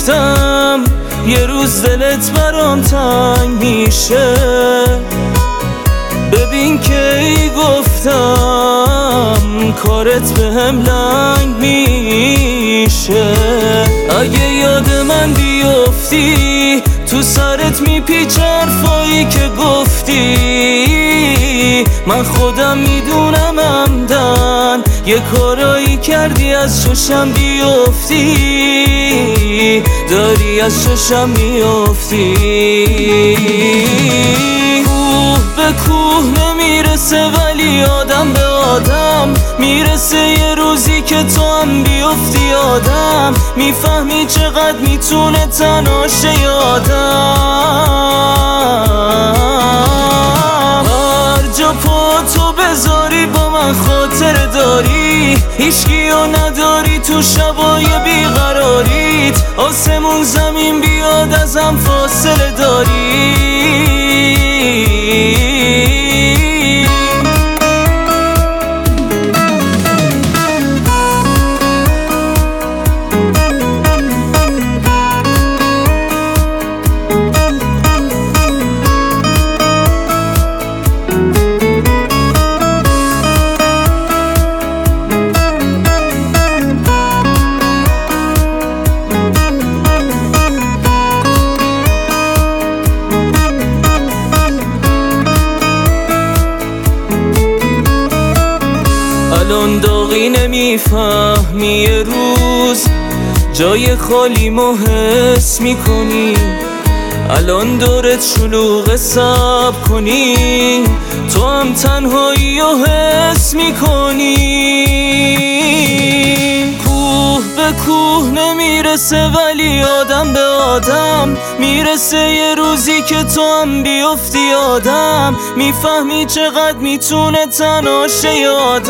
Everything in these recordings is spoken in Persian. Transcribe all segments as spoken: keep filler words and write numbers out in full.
گفتم یه روز دلت برام تنگ میشه، ببین که ای گفتم کارت به هم لنگ میشه. اگه یاد من بیفتی تو سرت میپیچ حرفایی که گفتی، من خودم میدونم عمدن یه کارایی کردی از چشم بیفتی، داری از چشم میفتی. کوه به کوه نمیرسه ولی آدم به آدم میرسه، یه روزی که تو هم بیفتی آدم میفهمی چقدر میتونه تنها شه آدم. هر جا پا تو بذاری با من خاطر داری، هیچکیو نداری تو شبای بیقراریت، آسمون زمین بیاد ازم فاصله داری. الان داغی نمیفهمی یه روز جای خالی مو حس میکنی، الان دورت شلوغ صبر کنی تو هم تنهایی و حس میکنی. کوه به کوه نمیرسه ولی آدم به آدم میرسه، یه روزی که تو هم بیفتی آدم میفهمی چقدر میتونه تنها شه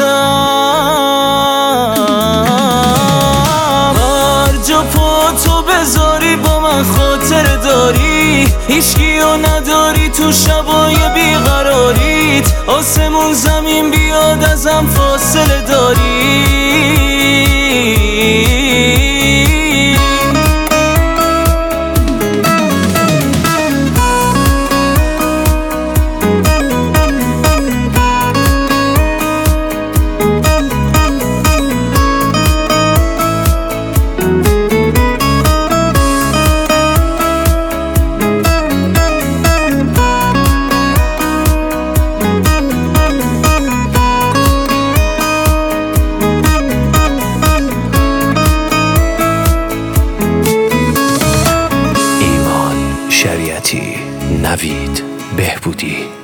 آدم. هر جا پا تو بذاری با من خاطر داری، هیچکیو نداری تو شبای بیقراریت، آسمون زمین بیاد ازم فاصله داری. شریعتی، نوید بهبودی.